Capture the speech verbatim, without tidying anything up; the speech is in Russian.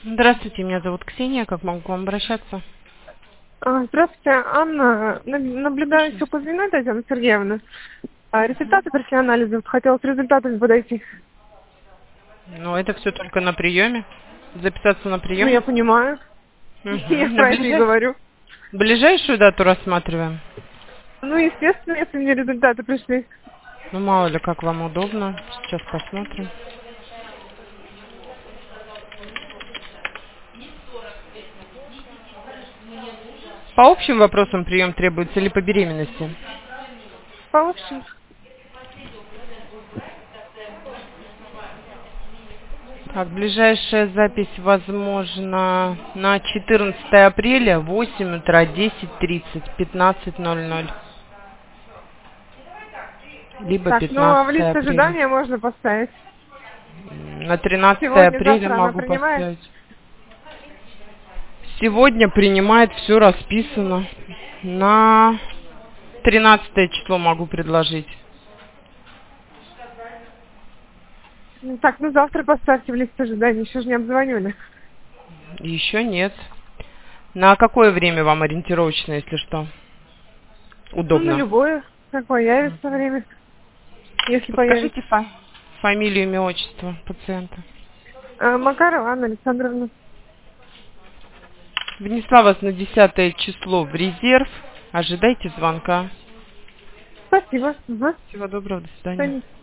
Здравствуйте, меня зовут Ксения. Как могу к вам обращаться? А, Здравствуйте, Анна. На- Наблюдаю все по звену, Татьяна Сергеевна. А, Результаты профессионализов. Хотела с результатами подойти. Ну, это все только на приеме. Записаться на Ну, я прием. понимаю. Я Мгм. На про это и ближай- говорю. ближайшую дату рассматриваем. Ну, естественно, если мне результаты пришли. Ну, мало ли, как вам удобно. Сейчас посмотрим. По общим вопросам прием требуется или по беременности? По общем, Так, ближайшая запись возможно на четырнадцатое апреля, восемь утра, десять тридцать, пятнадцать ноль ноль. Либо так, ну, а в пятнадцатое лист апреля. ожидания можно поставить. М, На тринадцатое апреля Сегодня-завтра она могу принимает. поставить. Сегодня принимает, все расписано. На тринадцатое число могу предложить. Ну, Так, ну, завтра поставьте в лист ожидания. Еще же не обзвонили. Еще нет. На какое время вам ориентировочно, если что? Ну, на Удобно. любое, как появится время, если Подскажите появится. фа- фамилию, имя, отчество пациента. А, Макарова Анна Александровна. Внесла вас на десятое число в резерв. Ожидайте звонка. Спасибо. Угу. Всего доброго, до свидания. Таня.